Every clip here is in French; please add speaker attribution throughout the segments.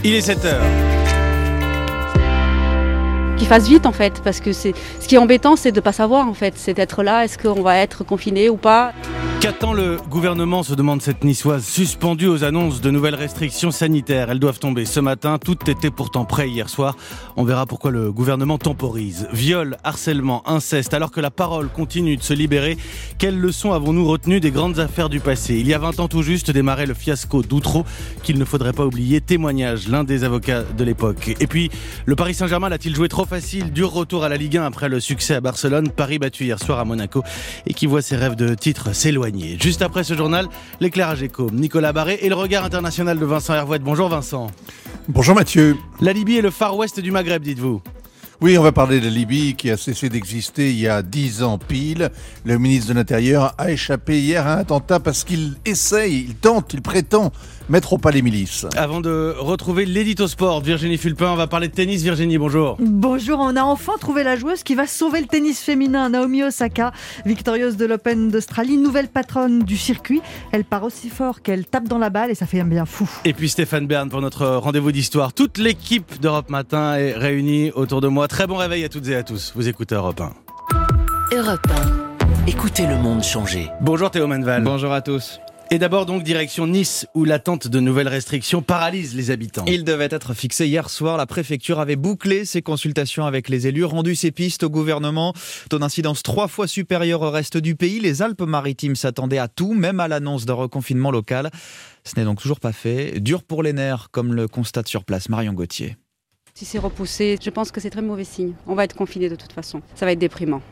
Speaker 1: Il est 7h.
Speaker 2: Qu'il fasse vite en fait, parce que ce qui est embêtant, c'est de ne pas savoir en fait, c'est d'être là, est-ce qu'on va être confiné ou pas.
Speaker 1: Qu'attend le gouvernement, se demande cette niçoise suspendue aux annonces de nouvelles restrictions sanitaires. Elles doivent tomber ce matin, tout était pourtant prêt hier soir. On verra pourquoi le gouvernement temporise. Viol, harcèlement, inceste, alors que la parole continue de se libérer, quelles leçons avons-nous retenues des grandes affaires du passé ? Il y a 20 ans tout juste démarrait le fiasco d'Outreau, qu'il ne faudrait pas oublier, témoignage, l'un des avocats de l'époque. Et puis, le Paris Saint-Germain l'a-t-il joué trop facile ? Dur retour à la Ligue 1 après le succès à Barcelone, Paris battu hier soir à Monaco et qui voit ses rêves de titre s'éloigner. Juste après ce journal, l'éclairage éco, Nicolas Barré et le regard international de Vincent Hervouette. Bonjour Vincent.
Speaker 3: Bonjour Mathieu.
Speaker 1: La Libye est le Far West du Maghreb, dites-vous.
Speaker 3: Oui, on va parler de la Libye qui a cessé d'exister il y a 10 ans pile. Le ministre de l'Intérieur a échappé hier à un attentat parce qu'il essaye, il prétend mettre au pas les milices.
Speaker 1: Avant de retrouver l'édito sport, Virginie Fulpin, on va parler de tennis. Virginie, bonjour.
Speaker 4: Bonjour, on a enfin trouvé la joueuse qui va sauver le tennis féminin. Naomi Osaka, victorieuse de l'Open d'Australie, nouvelle patronne du circuit. Elle part aussi fort qu'elle tape dans la balle et ça fait un bien fou.
Speaker 1: Et puis Stéphane Bern pour notre rendez-vous d'histoire. Toute l'équipe d'Europe Matin est réunie autour de moi. Très bon réveil à toutes et à tous. Vous écoutez Europe 1.
Speaker 5: Europe 1. Écoutez le monde changer.
Speaker 1: Bonjour Théo Manval.
Speaker 6: Bonjour à tous.
Speaker 1: Et d'abord donc direction Nice où l'attente de nouvelles restrictions paralyse les habitants.
Speaker 6: Il devait être fixé hier soir. La préfecture avait bouclé ses consultations avec les élus, rendu ses pistes au gouvernement. Taux d'incidence 3 fois supérieur au reste du pays. Les Alpes-Maritimes s'attendaient à tout, même à l'annonce d'un reconfinement local. Ce n'est donc toujours pas fait. Dur pour les nerfs, comme le constate sur place Marion Gauthier.
Speaker 2: Si c'est repoussé, je pense que c'est très mauvais signe. On va être confiné de toute façon. Ça va être déprimant.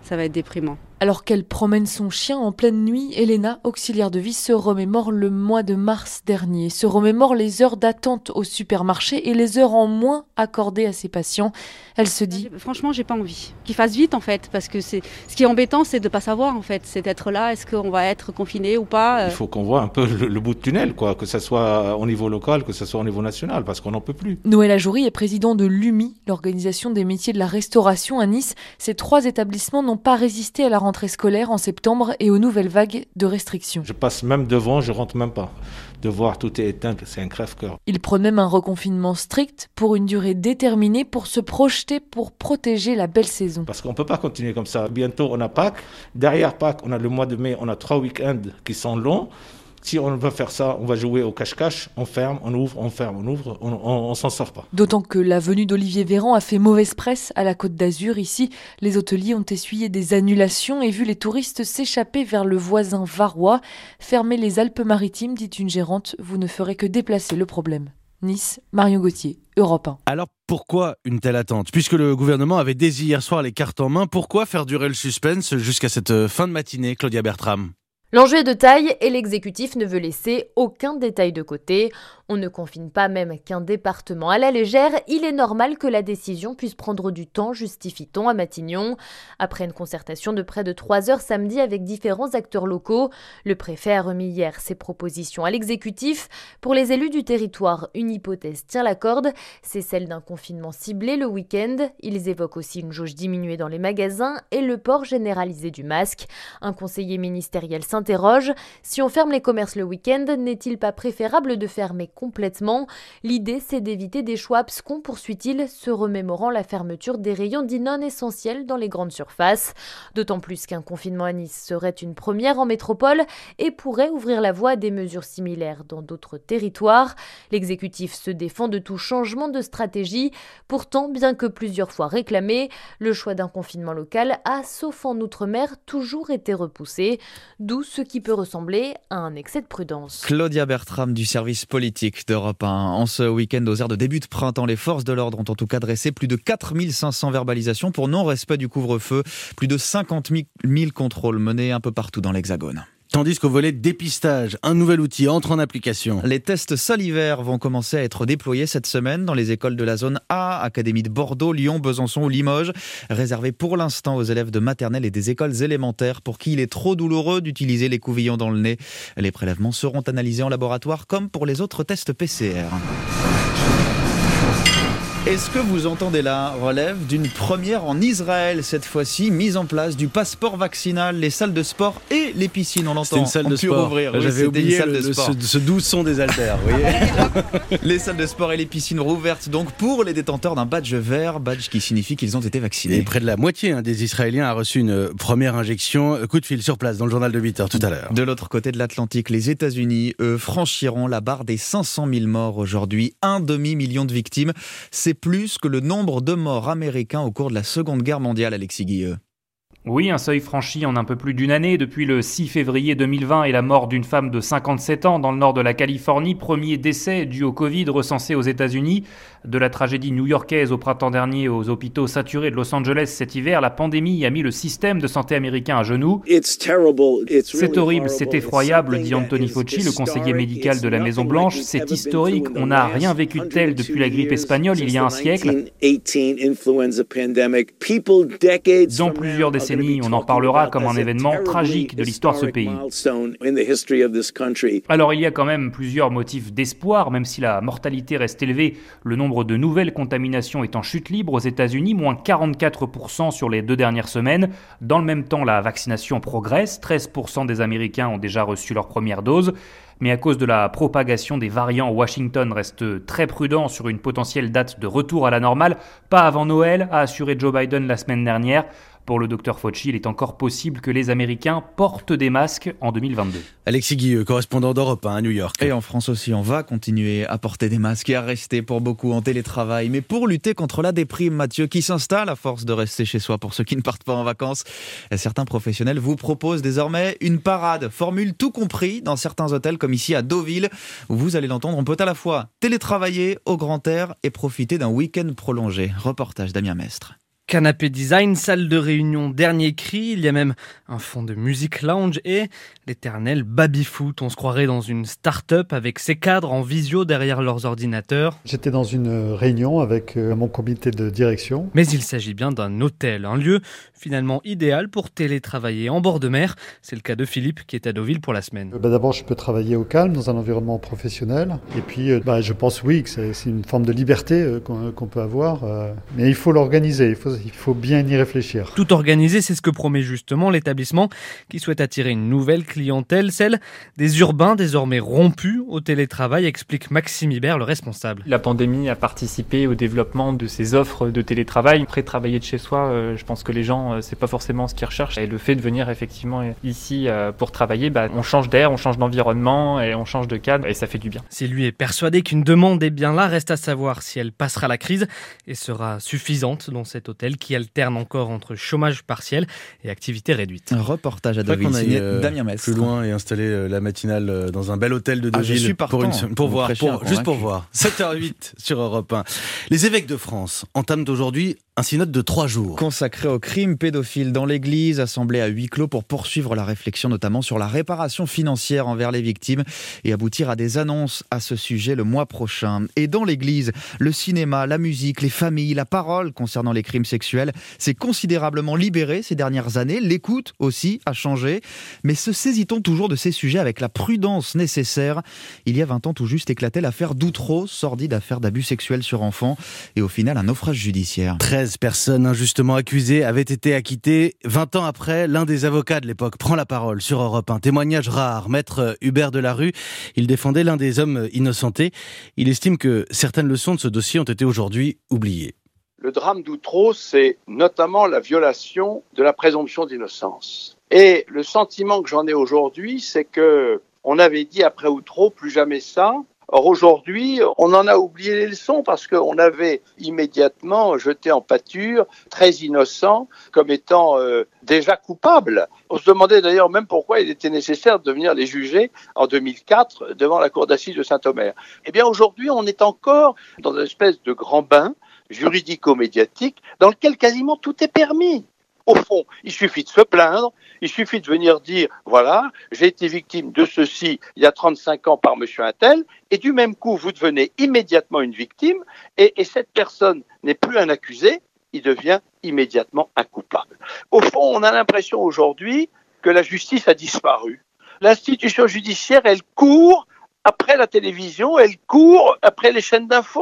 Speaker 7: Alors qu'elle promène son chien en pleine nuit, Elena, auxiliaire de vie, se remémore le mois de mars dernier, se remémore les heures d'attente au supermarché et les heures en moins accordées à ses patients. Elle se dit «
Speaker 2: Franchement, j'ai pas envie. Qu'il fasse vite en fait, parce que ce qui est embêtant, c'est de pas savoir en fait, c'est d'être là, est-ce qu'on va être confiné ou pas.
Speaker 8: Il faut qu'on voit un peu le bout de tunnel, quoi, que ce soit au niveau local, que ce soit au niveau national, parce qu'on n'en peut plus. »
Speaker 7: Noël Ajoury est président de l'UMI, l'organisation des métiers de la restauration à Nice. Ces 3 établissements n'ont pas résisté à la rentrée scolaire en septembre et aux nouvelles vagues de restrictions.
Speaker 8: Je passe même devant, je rentre même pas. De voir tout est éteint, c'est un crève-cœur.
Speaker 7: Il prône même un reconfinement strict pour une durée déterminée pour se projeter pour protéger la belle saison.
Speaker 8: Parce qu'on ne peut pas continuer comme ça. Bientôt on a Pâques, derrière Pâques on a le mois de mai, on a 3 week-ends qui sont longs. Si on va faire ça, on va jouer au cache-cache, on ferme, on ouvre, on ferme, on ouvre, on s'en sort pas.
Speaker 7: D'autant que la venue d'Olivier Véran a fait mauvaise presse à la Côte d'Azur. Ici, les hôteliers ont essuyé des annulations et vu les touristes s'échapper vers le voisin varois. Fermer les Alpes-Maritimes, dit une gérante, vous ne ferez que déplacer le problème. Nice, Marion Gauthier, Europe 1.
Speaker 1: Alors pourquoi une telle attente ? Puisque le gouvernement avait dès hier soir les cartes en main, pourquoi faire durer le suspense jusqu'à cette fin de matinée, Claudia Bertram ?
Speaker 9: L'enjeu est de taille et l'exécutif ne veut laisser aucun détail de côté. On ne confine pas même qu'un département à la légère. Il est normal que la décision puisse prendre du temps, justifie-t-on à Matignon. Après une concertation de près de 3 heures samedi avec différents acteurs locaux, le préfet a remis hier ses propositions à l'exécutif. Pour les élus du territoire, une hypothèse tient la corde. C'est celle d'un confinement ciblé le week-end. Ils évoquent aussi une jauge diminuée dans les magasins et le port généralisé du masque. Un conseiller ministériel s'interroge. Si on ferme les commerces le week-end, n'est-il pas préférable de fermer complètement ? L'idée, c'est d'éviter des choix abscons, poursuit-il, se remémorant la fermeture des rayons dits non essentiels dans les grandes surfaces. D'autant plus qu'un confinement à Nice serait une première en métropole et pourrait ouvrir la voie à des mesures similaires dans d'autres territoires. L'exécutif se défend de tout changement de stratégie. Pourtant, bien que plusieurs fois réclamé, le choix d'un confinement local a, sauf en Outre-mer, toujours été repoussé. D'où ce qui peut ressembler à un excès de prudence.
Speaker 6: Claudia Bertram du service politique d'Europe 1. En ce week-end aux airs de début de printemps, les forces de l'ordre ont en tout cas dressé plus de 4500 verbalisations pour non-respect du couvre-feu. Plus de 50 000 contrôles menés un peu partout dans l'Hexagone.
Speaker 1: Tandis qu'au volet dépistage, un nouvel outil entre en application.
Speaker 6: Les tests salivaires vont commencer à être déployés cette semaine dans les écoles de la zone A, Académie de Bordeaux, Lyon, Besançon ou Limoges, réservés pour l'instant aux élèves de maternelle et des écoles élémentaires pour qui il est trop douloureux d'utiliser les couvillons dans le nez. Les prélèvements seront analysés en laboratoire comme pour les autres tests PCR. Et ce que vous entendez là relève d'une première en Israël, cette fois-ci, mise en place du passeport vaccinal, les salles de sport et les piscines, on l'entend.
Speaker 1: C'est une salle de sport.
Speaker 6: Rouvrir.
Speaker 1: J'avais oublié ce doux son des haltères, vous voyez.
Speaker 6: Les salles de sport et les piscines rouvertes donc pour les détenteurs d'un badge vert, badge qui signifie qu'ils ont été vaccinés.
Speaker 1: Et près de la moitié des Israéliens a reçu une première injection. Coup de fil sur place dans le journal de 8h tout à l'heure.
Speaker 6: De l'autre côté de l'Atlantique, les États-Unis, eux, franchiront la barre des 500 000 morts aujourd'hui. 1,5 million de victimes. C'est plus que le nombre de morts américains au cours de la Seconde Guerre mondiale, Alexis Guilleux.
Speaker 10: Oui, un seuil franchi en un peu plus d'une année, depuis le 6 février 2020 et la mort d'une femme de 57 ans dans le nord de la Californie, premier décès dû au Covid recensé aux États-Unis. De la tragédie new-yorkaise au printemps dernier aux hôpitaux saturés de Los Angeles cet hiver, la pandémie a mis le système de santé américain à genoux. C'est horrible, c'est effroyable, dit Anthony Fauci, le conseiller médical de la Maison-Blanche. C'est historique, on n'a rien vécu de tel depuis la grippe espagnole il y a un siècle. Dans plusieurs décennies, on en parlera comme un événement tragique de l'histoire de ce pays. Alors il y a quand même plusieurs motifs d'espoir, même si la mortalité reste élevée. Le nombre de nouvelles contaminations est en chute libre aux États-Unis, moins 44% sur les 2 dernières semaines. Dans le même temps, la vaccination progresse. 13% des Américains ont déjà reçu leur première dose. Mais à cause de la propagation des variants, Washington reste très prudent sur une potentielle date de retour à la normale. Pas avant Noël, a assuré Joe Biden la semaine dernière. Pour le Dr Fauci, il est encore possible que les Américains portent des masques en 2022.
Speaker 1: Alexis Guilleux, correspondant d'Europe 1 à New York.
Speaker 6: Et en France aussi, on va continuer à porter des masques et à rester pour beaucoup en télétravail. Mais pour lutter contre la déprime, Mathieu, qui s'installe à force de rester chez soi pour ceux qui ne partent pas en vacances, certains professionnels vous proposent désormais une parade, formule tout compris dans certains hôtels comme ici à Deauville, où vous allez l'entendre, on peut à la fois télétravailler au grand air et profiter d'un week-end prolongé. Reportage Damien Mestre.
Speaker 11: Canapé design, salle de réunion, dernier cri, il y a même un fond de musique lounge et l'éternel baby-foot. On se croirait dans une start-up avec ses cadres en visio derrière leurs ordinateurs.
Speaker 12: J'étais dans une réunion avec mon comité de direction.
Speaker 11: Mais il s'agit bien d'un hôtel, un lieu finalement idéal pour télétravailler en bord de mer. C'est le cas de Philippe qui est à Deauville pour la semaine.
Speaker 12: D'abord, je peux travailler au calme dans un environnement professionnel. Et puis, je pense oui que c'est une forme de liberté qu'on peut avoir. Mais il faut l'organiser, il faut bien y réfléchir.
Speaker 11: Tout organiser, c'est ce que promet justement l'établissement qui souhaite attirer une nouvelle clientèle, celle des urbains désormais rompus au télétravail, explique Maxime Hibert, le responsable.
Speaker 13: La pandémie a participé au développement de ces offres de télétravail. Après, travailler de chez soi, je pense que les gens, c'est pas forcément ce qu'ils recherchent. Et le fait de venir effectivement ici pour travailler, on change d'air, on change d'environnement et on change de cadre et ça fait du bien.
Speaker 11: Si lui est persuadé qu'une demande est bien là, reste à savoir si elle passera la crise et sera suffisante dans cet hôtel qui alterne encore entre chômage partiel et activité réduite.
Speaker 6: Un reportage à Deauville, signé Damien Mestre.
Speaker 1: Plus loin et installer la matinale dans un bel hôtel de Deauville.
Speaker 6: Je suis partant,
Speaker 1: pour voir, juste pour voir. 7h08 sur Europe 1. Les évêques de France entament aujourd'hui un synode de 3 jours.
Speaker 6: Consacré aux crimes pédophiles dans l'église, assemblée à huis clos pour poursuivre la réflexion notamment sur la réparation financière envers les victimes et aboutir à des annonces à ce sujet le mois prochain. Et dans l'église, le cinéma, la musique, les familles, la parole concernant les crimes sexuels s'est considérablement libérée ces dernières années. L'écoute aussi a changé. Mais se saisit-on toujours de ces sujets avec la prudence nécessaire ? Il y a 20 ans tout juste éclatait l'affaire Doutreau, sordide affaire d'abus sexuels sur enfants et au final un naufrage judiciaire.
Speaker 1: 13 personnes injustement accusées avaient été acquittées. 20 ans après, l'un des avocats de l'époque prend la parole sur Europe 1. Témoignage rare, maître Hubert Delarue. Il défendait l'un des hommes innocentés. Il estime que certaines leçons de ce dossier ont été aujourd'hui oubliées.
Speaker 14: Le drame d'Outreau, c'est notamment la violation de la présomption d'innocence. Et le sentiment que j'en ai aujourd'hui, c'est que on avait dit après Outreau, plus jamais ça. Or aujourd'hui, on en a oublié les leçons parce qu'on avait immédiatement jeté en pâture très innocent comme étant déjà coupable. On se demandait d'ailleurs même pourquoi il était nécessaire de venir les juger en 2004 devant la cour d'assises de Saint-Omer. Eh bien aujourd'hui, on est encore dans une espèce de grand bain juridico-médiatique dans lequel quasiment tout est permis. Au fond, il suffit de se plaindre, il suffit de venir dire « Voilà, j'ai été victime de ceci il y a 35 ans par monsieur Untel » et du même coup, vous devenez immédiatement une victime et cette personne n'est plus un accusé, il devient immédiatement un coupable. Au fond, on a l'impression aujourd'hui que la justice a disparu. L'institution judiciaire, elle court après la télévision, elle court après les chaînes d'infos.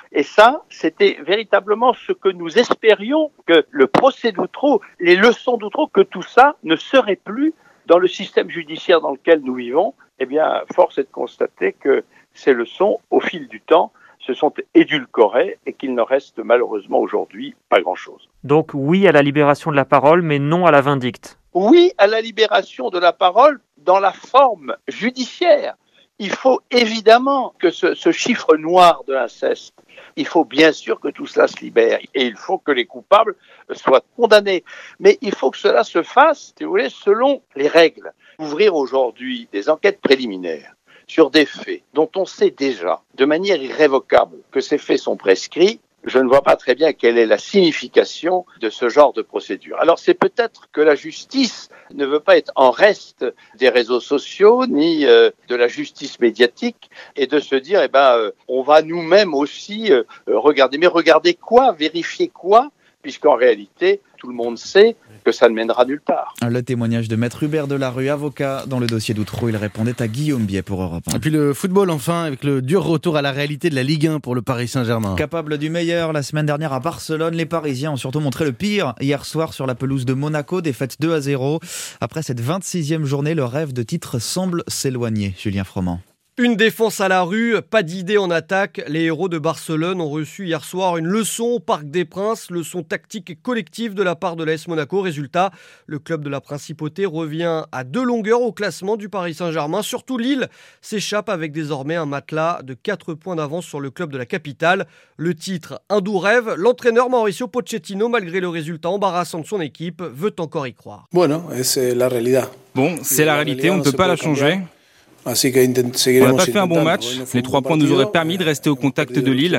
Speaker 14: Et ça, c'était véritablement ce que nous espérions, que le procès d'Outreau, les leçons d'Outreau, que tout ça ne serait plus dans le système judiciaire dans lequel nous vivons. Eh bien, force est de constater que ces leçons, au fil du temps, se sont édulcorées et qu'il ne reste malheureusement aujourd'hui pas grand-chose.
Speaker 15: Donc oui à la libération de la parole, mais non à la vindicte.
Speaker 14: Oui à la libération de la parole dans la forme judiciaire. Il faut évidemment que ce chiffre noir de l'inceste, il faut bien sûr que tout cela se libère et il faut que les coupables soient condamnés. Mais il faut que cela se fasse, si vous voulez, selon les règles. Ouvrir aujourd'hui des enquêtes préliminaires sur des faits dont on sait déjà de manière irrévocable que ces faits sont prescrits, je ne vois pas très bien quelle est la signification de ce genre de procédure. Alors c'est peut-être que la justice ne veut pas être en reste des réseaux sociaux ni de la justice médiatique et de se dire on va nous-mêmes aussi regarder. Mais regarder quoi? Vérifier quoi? Puisqu'en réalité, tout le monde sait que ça ne mènera nulle part.
Speaker 6: Le témoignage de Maître Hubert Delarue, avocat dans le dossier d'Outreau. Il répondait à Guillaume Biet pour Europe 1.
Speaker 1: Et puis le football enfin, avec le dur retour à la réalité de la Ligue 1 pour le Paris Saint-Germain.
Speaker 6: Capable du meilleur, la semaine dernière à Barcelone, les Parisiens ont surtout montré le pire hier soir sur la pelouse de Monaco, défaite 2-0. Après cette 26e journée, le rêve de titre semble s'éloigner. Julien Froment.
Speaker 16: Une défense à la rue, pas d'idée en attaque. Les héros de Barcelone ont reçu hier soir une leçon au Parc des Princes, leçon tactique et collective de la part de l'AS Monaco. Résultat, le club de la Principauté revient à 2 longueurs au classement du Paris Saint-Germain. Surtout Lille s'échappe avec désormais un matelas de 4 points d'avance sur le club de la capitale. Le titre, un doux rêve. L'entraîneur Mauricio Pochettino, malgré le résultat embarrassant de son équipe, veut encore y croire.
Speaker 17: Bon, c'est la réalité, on ne peut pas la changer. On n'a pas fait un bon match. Les 3 points nous auraient permis de rester au contact de Lille.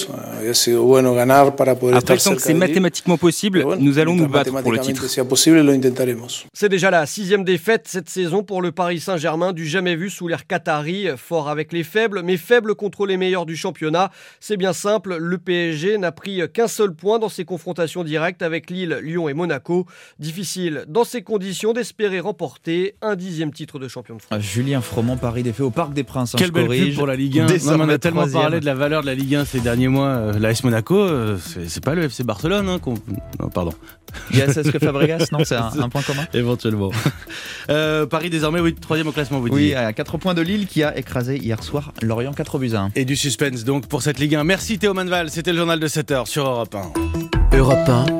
Speaker 17: Après, tant que c'est mathématiquement possible, nous allons nous battre pour le titre.
Speaker 16: C'est déjà la 6e défaite cette saison pour le Paris Saint-Germain, du jamais vu sous l'ère qatari. Fort avec les faibles, mais faible contre les meilleurs du championnat. C'est bien simple, le PSG n'a pris qu'un seul point dans ses confrontations directes avec Lille, Lyon et Monaco. Difficile dans ces conditions d'espérer remporter un 10e titre de champion de France.
Speaker 6: Julien Froment, Paris défait au Parc des Princes.
Speaker 1: Quelle belle pub pour la Ligue 1. On a tellement parlé de la valeur de la Ligue 1 ces derniers mois. L'AS Monaco, c'est pas le FC Barcelone. Non, pardon.
Speaker 6: Il y a ce que Fabregas, non, c'est un point commun.
Speaker 1: Éventuellement. Paris désormais, 3e au classement, vous dites.
Speaker 6: Oui, à 4 points de Lille qui a écrasé hier soir Lorient 4-1.
Speaker 1: Et du suspense donc pour cette Ligue 1. Merci Théo Manval, c'était le journal de 7h sur Europe 1.
Speaker 5: Europe 1.